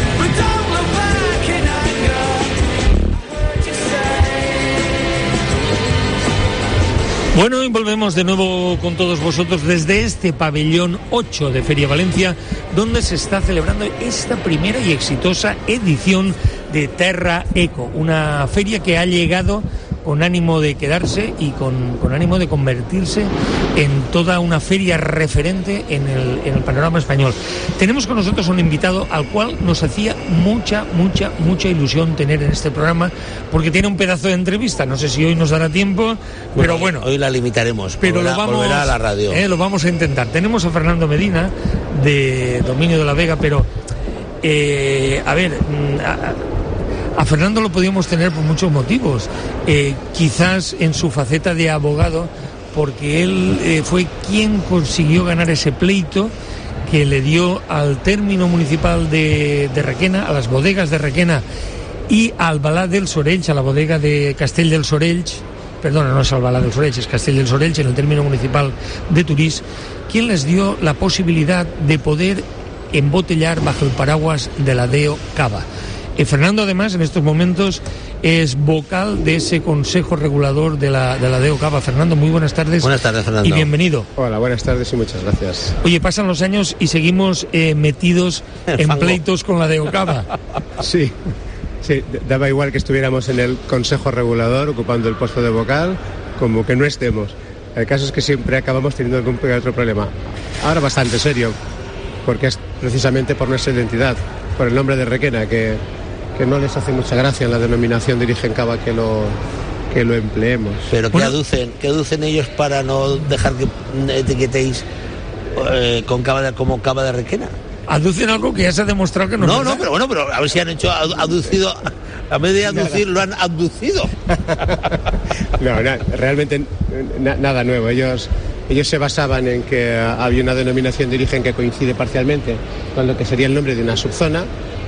Bueno, y volvemos de nuevo con todos vosotros desde este pabellón 8 de Feria Valencia, donde se está celebrando esta primera y exitosa edición de Terra Eco, una feria que ha llegado con ánimo de quedarse y con ánimo de convertirse en toda una feria referente en el panorama español. Tenemos con nosotros un invitado al cual nos hacía mucha ilusión tener en este programa, porque tiene un pedazo de entrevista. No sé si hoy nos dará tiempo, pero bueno. Hoy la limitaremos, pero volverá a la radio. Lo vamos a intentar. Tenemos a Fernando Medina, de Dominio de la Vega, pero a Fernando lo podíamos tener por muchos motivos, quizás en su faceta de abogado, porque él fue quien consiguió ganar ese pleito que le dio al término municipal de Requena, a las bodegas de Requena y al Albalà dels Sorells, a la bodega de Castell dels Sorells, perdona, no es Albalà dels Sorells, es Castell dels Sorells, en el término municipal de Turís, quien les dio la posibilidad de poder embotellar bajo el paraguas de la DEO Cava. Fernando, además, en estos momentos es vocal de ese Consejo Regulador de la DEO Cava. Fernando, muy buenas tardes. Buenas tardes, Fernando. Y bienvenido. Hola, buenas tardes y muchas gracias. Oye, pasan los años y seguimos metidos en pleitos con la DEO Cava. Sí, daba igual que estuviéramos en el Consejo Regulador ocupando el puesto de vocal, como que no estemos. El caso es que siempre acabamos teniendo algún otro problema. Ahora bastante serio, porque es precisamente por nuestra identidad, por el nombre de Requena, que no les hace mucha gracia en la denominación de origen Cava que lo empleemos. Pero ¿qué aducen ellos para no dejar que etiquetéis con como Cava de Requena? Aducen algo que ya se ha demostrado que no es verdad. pero a ver si han hecho aducido, a vez de aducir lo han abducido. No, realmente nada nuevo. Ellos se basaban en que había una denominación de origen que coincide parcialmente con lo que sería el nombre de una subzona,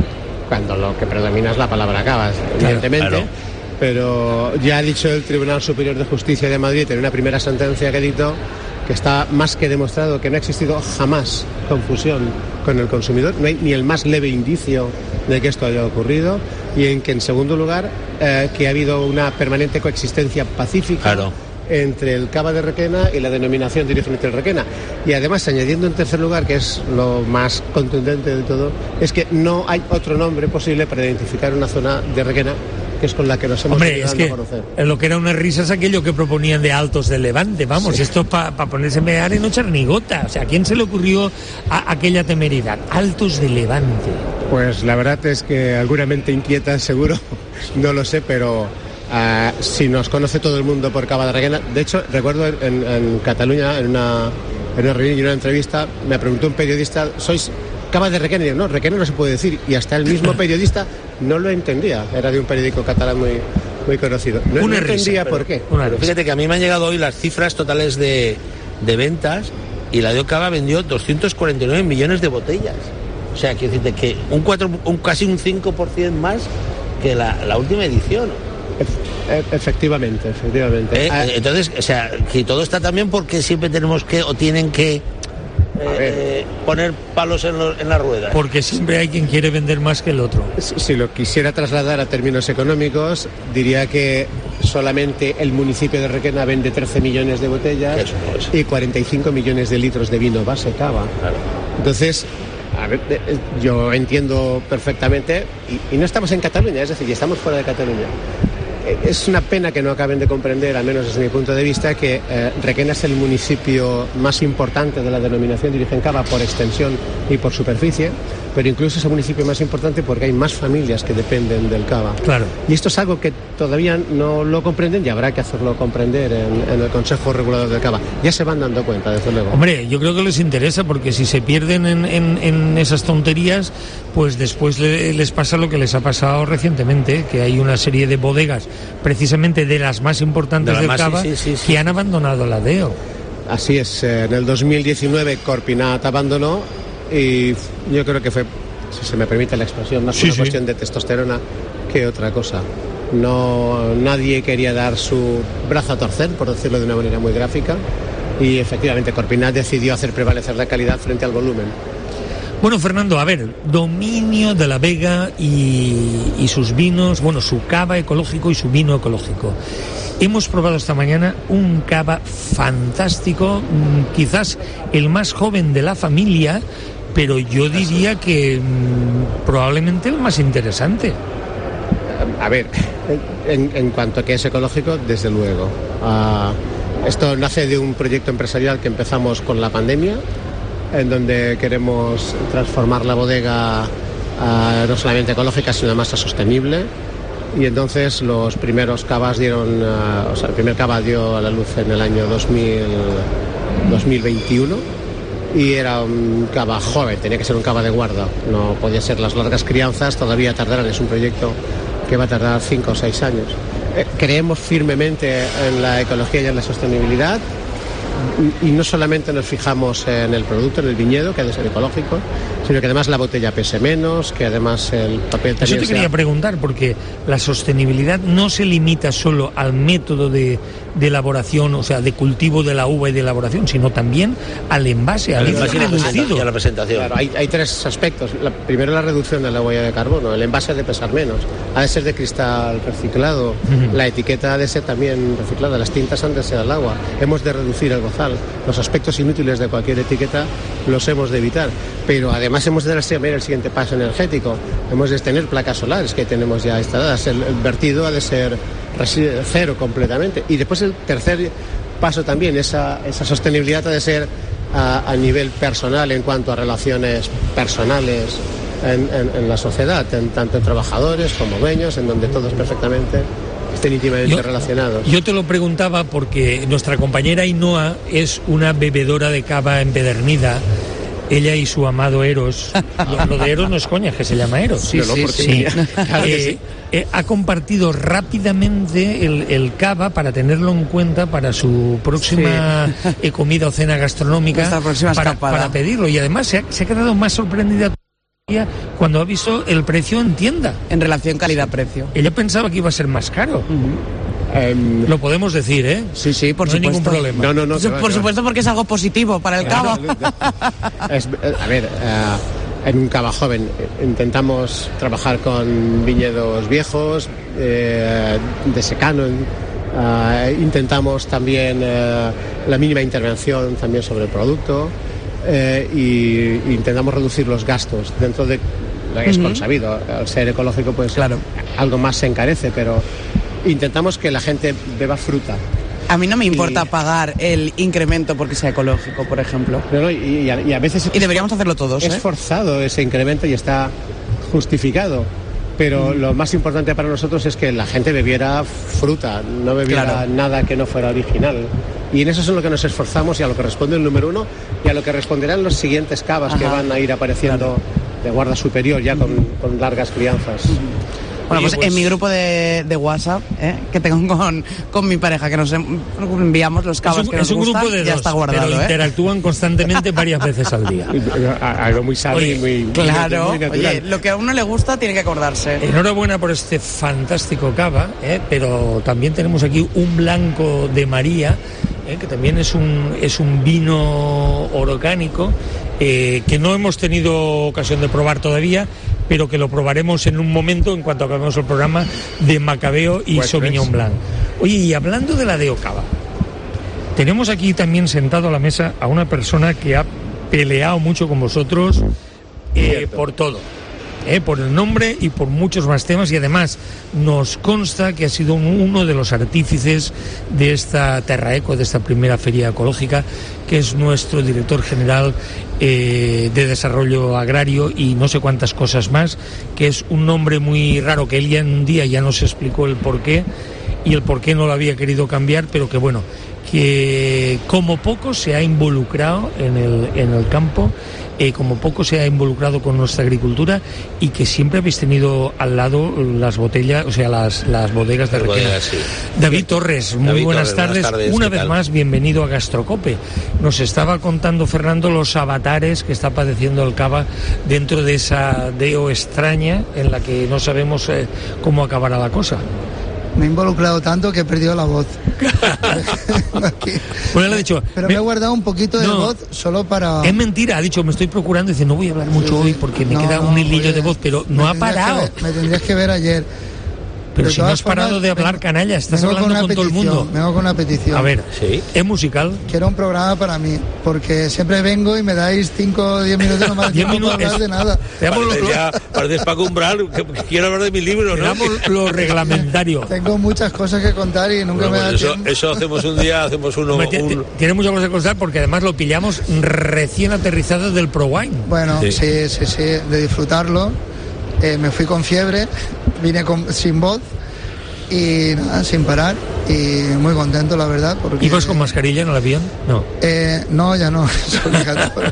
cuando lo que predomina es la palabra cava, evidentemente. Claro. Pero ya ha dicho el Tribunal Superior de Justicia de Madrid en una primera sentencia que dictó que está más que demostrado que no ha existido jamás confusión con el consumidor, no hay ni el más leve indicio de que esto haya ocurrido, y en segundo lugar que ha habido una permanente coexistencia pacífica entre el cava de Requena y la denominación de origen de Requena. Y además, añadiendo en tercer lugar, que es lo más contundente de todo, es que no hay otro nombre posible para identificar una zona de Requena, que es con la que nos hemos a conocer. Lo que era una risa es aquello que proponían de Altos de Levante, vamos, esto para ponerse a mear y no echar ni gota. O sea, ¿a quién se le ocurrió aquella temeridad? Altos de Levante. Pues la verdad es que alguna mente inquieta, seguro, no lo sé, pero si nos conoce todo el mundo por Cava de Requena. De hecho, recuerdo en Cataluña, en una reunión y una entrevista, me preguntó un periodista, ¿sois Cava de Requena? Y yo, no, Requena no se puede decir. Y hasta el mismo periodista no lo entendía. Era de un periódico catalán muy conocido. No entendía por qué. Pero fíjate que a mí me han llegado hoy las cifras totales de ventas, y la de Cava vendió 249 millones de botellas. O sea, quiero decirte que casi un 5% más que la última edición. Efectivamente. Entonces, o sea, que todo está también porque siempre tenemos que, o tienen que poner palos en las ruedas. Porque siempre hay quien quiere vender más que el otro. Si lo quisiera trasladar a términos económicos, diría que solamente el municipio de Requena vende 13 millones de botellas y 45 millones de litros de vino base cava. Claro. Entonces, a ver, yo entiendo perfectamente, y no estamos en Cataluña, es decir, estamos fuera de Cataluña. Es una pena que no acaben de comprender, al menos desde mi punto de vista, que Requena es el municipio más importante de la denominación de origen cava por extensión y por superficie, pero incluso es el municipio más importante porque hay más familias que dependen del cava. Claro. Y esto es algo que todavía no lo comprenden y habrá que hacerlo comprender en el Consejo Regulador del Cava. Ya se van dando cuenta, desde luego. Hombre, yo creo que les interesa, porque si se pierden en esas tonterías, pues después les pasa lo que les ha pasado recientemente, que hay una serie de bodegas, precisamente de las más importantes del Cava, que han abandonado la DEO. Así es, en el 2019 Corpinat abandonó, y yo creo que fue, si se me permite la expresión, más una cuestión de testosterona que otra cosa. Nadie quería dar su brazo a torcer, por decirlo de una manera muy gráfica, y efectivamente Corpinat decidió hacer prevalecer la calidad frente al volumen. Bueno, Fernando, a ver, dominio de la Vega y sus vinos, bueno, su cava ecológico y su vino ecológico. Hemos probado esta mañana un cava fantástico, quizás el más joven de la familia, pero yo diría que probablemente el más interesante. A ver, en cuanto a que es ecológico, desde luego. Esto nace de un proyecto empresarial que empezamos con la pandemia, en donde queremos transformar la bodega no solamente ecológica, sino además a sostenible. Y entonces los primeros cavas el primer cava dio a la luz en el año 2021, y era un cava joven, tenía que ser un cava de guarda, no podía ser las largas crianzas, todavía tardarán, es un proyecto que va a tardar 5 o 6 años. Creemos firmemente en la ecología y en la sostenibilidad, y no solamente nos fijamos en el producto, en el viñedo, que ha de ser ecológico, sino que además la botella pese menos, que además el papel también. Eso te quería preguntar, porque la sostenibilidad no se limita solo al método de elaboración, o sea, de cultivo de la uva y de elaboración, sino también al envase, al envase reducido. Y a la presentación. Claro, hay 3 aspectos. Primero, la reducción de la huella de carbono. El envase ha de pesar menos, ha de ser de cristal reciclado, la etiqueta ha de ser también reciclada, las tintas han de ser al agua. Hemos de reducir el gozal. Los aspectos inútiles de cualquier etiqueta los hemos de evitar, pero además hemos de dar el siguiente paso energético. Hemos de tener placas solares, que tenemos ya instaladas. El vertido ha de ser cero completamente. Y después el tercer paso también, esa sostenibilidad ha de ser a nivel personal, en cuanto a relaciones personales en la sociedad, tanto en trabajadores como dueños, en donde todos perfectamente estén íntimamente relacionados. Yo te lo preguntaba porque nuestra compañera Ainhoa es una bebedora de cava empedernida. Ella y su amado Eros, lo de Eros no es coña, que se llama Eros. Sí. Claro que sí. Ha compartido rápidamente el cava para tenerlo en cuenta para su próxima comida o cena gastronómica, para pedirlo. Y además se ha quedado más sorprendida cuando ha visto el precio en tienda. En relación calidad-precio. Ella pensaba que iba a ser más caro. Lo podemos decir, ¿eh? Sí, por no supuesto. Hay ningún problema. No. Por supuesto, porque es algo positivo para el cava. En un cava joven intentamos trabajar con viñedos viejos, de secano. Intentamos también la mínima intervención también sobre el producto. Y intentamos reducir los gastos dentro de lo que es consabido. Al ser ecológico, pues claro, algo más se encarece, pero intentamos que la gente beba fruta. A mí no me importa pagar el incremento porque sea ecológico, por ejemplo. Y a veces y deberíamos hacerlo todos. Es forzado ese incremento y está justificado. Pero lo más importante para nosotros es que la gente bebiera fruta, no bebiera nada que no fuera original. Y en eso es en lo que nos esforzamos y a lo que responde el número 1 y a lo que responderán los siguientes cavas que van a ir apareciendo de guarda superior, ya con largas crianzas. Bueno, pues en mi grupo de WhatsApp, que tengo con mi pareja, que nos enviamos los cavas que nos gustan, grupo de ya dos, está guardado. Pero interactúan constantemente varias veces al día. Algo muy sano y muy claro, muy natural. Oye, lo que a uno le gusta tiene que acordarse. Enhorabuena por este fantástico cava, pero también tenemos aquí un blanco de María, que también es un vino orgánico, que no hemos tenido ocasión de probar todavía, pero que lo probaremos en un momento en cuanto acabemos el programa de Macabeo y Sauvignon Blanc. Oye, y hablando de la DEO Cava, tenemos aquí también sentado a la mesa a una persona que ha peleado mucho con vosotros por todo. Por el nombre y por muchos más temas, y además nos consta que ha sido uno de los artífices de esta Terra Eco, de esta primera feria ecológica, que es nuestro director general de Desarrollo Agrario y no sé cuántas cosas más, que es un nombre muy raro que él ya en un día ya nos explicó el porqué y el porqué no lo había querido cambiar, pero que bueno, que como poco se ha involucrado en el campo, como poco se ha involucrado con nuestra agricultura, y que siempre habéis tenido al lado las botellas, o sea, las bodegas de Requena. Sí. David Torres, muy buenas tardes. Una vez más, bienvenido a Gastrocope. Nos estaba contando Fernando los avatares que está padeciendo el cava dentro de esa DEO extraña en la que no sabemos cómo acabará la cosa. Me he involucrado tanto que he perdido la voz. Bueno, le he dicho, pero me he guardado un poquito de voz solo para... Es mentira, ha dicho, me estoy procurando, dice, no voy a hablar mucho hoy porque me queda un hilillo de voz, pero no ha parado. Me tendrías que ver ayer. Pero si no has parado de hablar, canalla, estás hablando con todo el mundo. Vengo con una petición. A ver, ¿sí? ¿Es musical? Quiero un programa para mí, porque siempre vengo y me dais 5 o 10 minutos nomás de hablar de nada. Pareces Paco Umbral, que quiero hablar de mi libro, ¿no? Veamos lo reglamentario. Tengo muchas cosas que contar y nunca me da tiempo. Eso hacemos un día, hacemos uno... Tiene muchas cosas que contar porque además lo pillamos recién aterrizado del Pro Wine. Bueno, sí, de disfrutarlo. Me fui con fiebre, vine sin voz y nada, sin parar, y muy contento, la verdad. Porque... ¿Ibas con mascarilla en el avión? No. No, ya no, es obligatorio.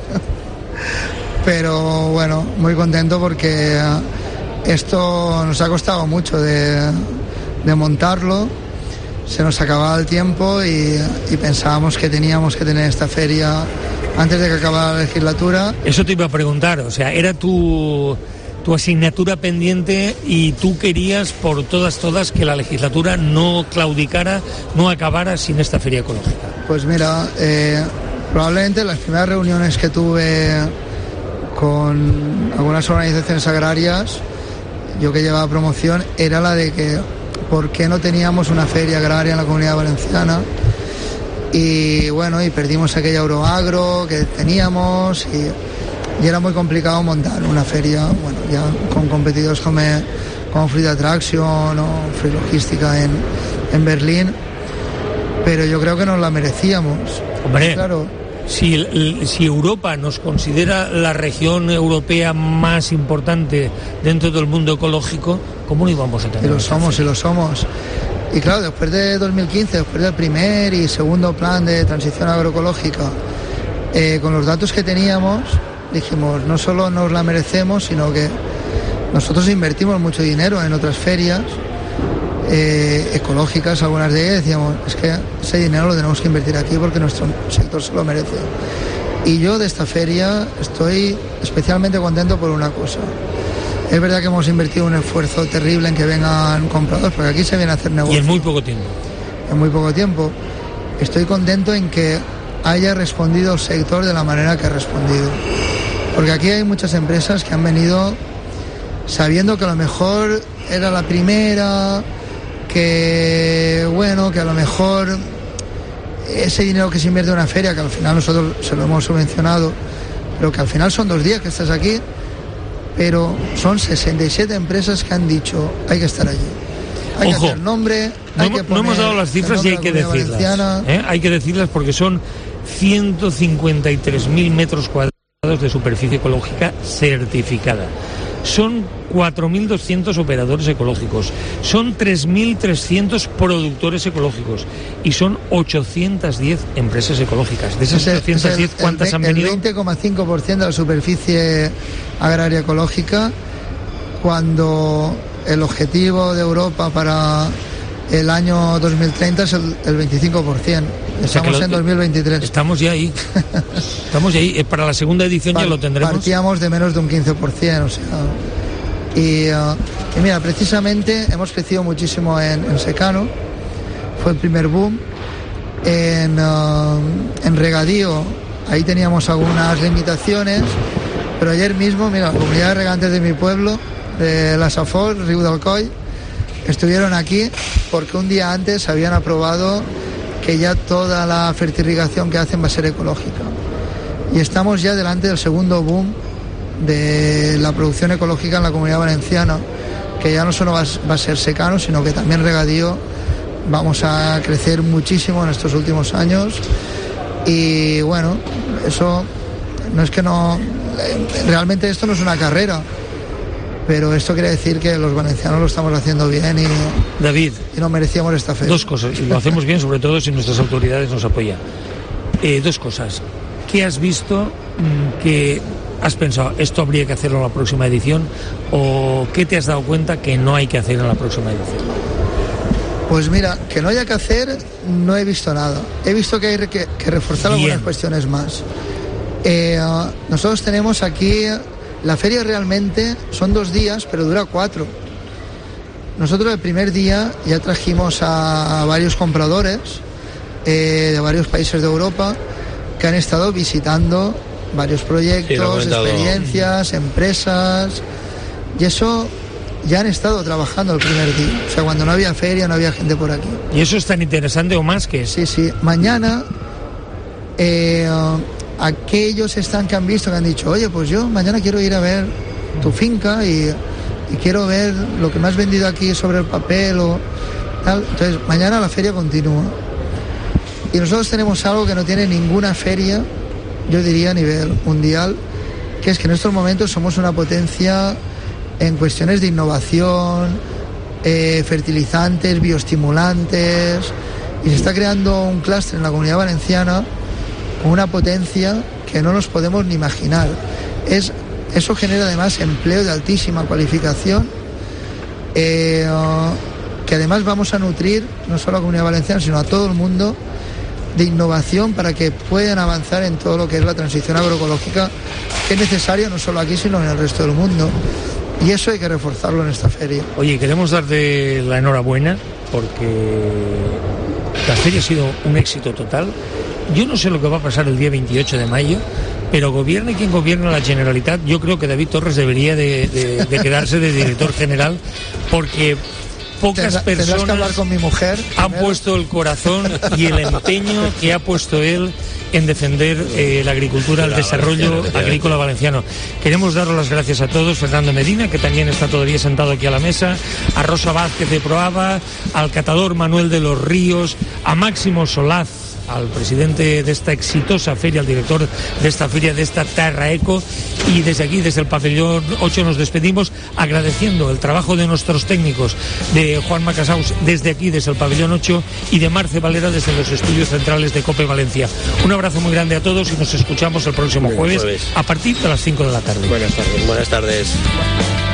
Pero bueno, muy contento porque esto nos ha costado mucho de montarlo. Se nos acababa el tiempo y pensábamos que teníamos que tener esta feria antes de que acabara la legislatura. Eso te iba a preguntar, o sea, era tu asignatura pendiente y tú querías por todas que la legislatura no claudicara, no acabara sin esta feria ecológica. Pues mira, probablemente las primeras reuniones que tuve con algunas organizaciones agrarias, yo que llevaba promoción, era la de que por qué no teníamos una feria agraria en la Comunidad Valenciana. Y bueno, y perdimos aquella Euroagro que teníamos y era muy complicado montar una feria, bueno, ya con competidores como Fruit Attraction o Free Logística en Berlín, pero yo creo que nos la merecíamos. Hombre, claro. Si Europa nos considera la región europea más importante dentro del mundo ecológico, ¿cómo no íbamos a tener? Y lo somos. Y claro, después de 2015, después del primer y segundo plan de transición agroecológica, con los datos que teníamos, dijimos, no solo nos la merecemos, sino que nosotros invertimos mucho dinero en otras ferias ecológicas, algunas de ellas, decíamos, es que ese dinero lo tenemos que invertir aquí porque nuestro sector se lo merece. Y yo de esta feria estoy especialmente contento por una cosa. Es verdad que hemos invertido un esfuerzo terrible en que vengan compradores, porque aquí se viene a hacer negocio. Y en muy poco tiempo. En muy poco tiempo. Estoy contento en que haya respondido el sector de la manera que ha respondido. Porque aquí hay muchas empresas que han venido sabiendo que a lo mejor era la primera, que bueno, que a lo mejor ese dinero que se invierte en una feria, que al final nosotros se lo hemos subvencionado, pero que al final son 2 días que estás aquí, pero son 67 empresas que han dicho hay que estar allí. Hay que hacer nombre, hay que poner, no hemos dado las cifras y hay que decirlas. Hay que decirlas porque son 153.000 metros cuadrados de superficie ecológica certificada. Son 4.200 operadores ecológicos, son 3.300 productores ecológicos y son 810 empresas ecológicas. De esas 810, ¿cuántas han venido? El 20,5% de la superficie agraria ecológica, cuando el objetivo de Europa para el año 2030 es el 25%. Estamos en 2023. Estamos ya ahí. Estamos ya ahí. Para la segunda edición ya lo tendremos. Partíamos de menos de un 15%, o sea. Y mira, precisamente hemos crecido muchísimo en secano. Fue el primer boom. En regadío, ahí teníamos algunas limitaciones. Pero ayer mismo, mira, la comunidad de regantes de mi pueblo, de la Safor, Riu d'Alcoi, estuvieron aquí porque un día antes habían aprobado que ya toda la fertirrigación que hacen va a ser ecológica. Y estamos ya delante del segundo boom de la producción ecológica en la Comunidad Valenciana, que ya no solo va a ser secano, sino que también regadío. Vamos a crecer muchísimo en estos últimos años. Y bueno, eso no es que no... Realmente esto no es una carrera, pero esto quiere decir que los valencianos lo estamos haciendo bien y, David, y nos merecíamos esta feria. 2 cosas, y lo hacemos bien sobre todo si nuestras autoridades nos apoyan. 2 cosas. ¿Qué has visto que has pensado, esto habría que hacerlo en la próxima edición? ¿O qué te has dado cuenta que no hay que hacer en la próxima edición? Pues mira, que no haya que hacer, no he visto nada. He visto que hay que reforzar algunas cuestiones más. Nosotros tenemos aquí... La feria realmente son 2 días, pero dura 4. Nosotros el primer día ya trajimos a varios compradores de varios países de Europa que han estado visitando varios proyectos, experiencias, empresas, y eso ya han estado trabajando el primer día. O sea, cuando no había feria, no había gente por aquí. ¿Y eso es tan interesante o más que eso? Sí. Mañana... aquellos están que han visto, que han dicho, oye, pues yo mañana quiero ir a ver tu finca y quiero ver lo que me has vendido aquí sobre el papel o tal. Entonces, mañana la feria continúa. Y nosotros tenemos algo que no tiene ninguna feria, yo diría a nivel mundial, que es que en estos momentos somos una potencia en cuestiones de innovación, fertilizantes, bioestimulantes, y se está creando un clúster en la Comunidad Valenciana con una potencia que no nos podemos ni imaginar. Eso genera además empleo de altísima cualificación, que además vamos a nutrir no solo a la Comunidad Valenciana, sino a todo el mundo de innovación para que puedan avanzar en todo lo que es la transición agroecológica, que es necesaria no solo aquí, sino en el resto del mundo. Y eso hay que reforzarlo en esta feria. Oye, queremos darte la enhorabuena porque la feria ha sido un éxito total. Yo no sé lo que va a pasar el día 28 de mayo, pero gobierne quien gobierne la Generalitat, yo creo que David Torres debería de quedarse de director general, porque pocas personas que hablar con mi mujer han puesto el corazón y el empeño que ha puesto él en defender la agricultura, el desarrollo agrícola valenciano. Queremos daros las gracias a todos, Fernando Medina, que también está todavía sentado aquí a la mesa, a Rosa Vázquez de Proava, al catador Manuel de los Ríos, a Máximo Solaz, al presidente de esta exitosa feria, al director de esta feria, de esta Terra Eco, y desde aquí, desde el pabellón 8, nos despedimos agradeciendo el trabajo de nuestros técnicos, de Juan Macasaus desde aquí, desde el pabellón 8, y de Marce Valera desde los estudios centrales de COPE Valencia. Un abrazo muy grande a todos y nos escuchamos el próximo jueves a partir de las 5 de la tarde. Buenas tardes.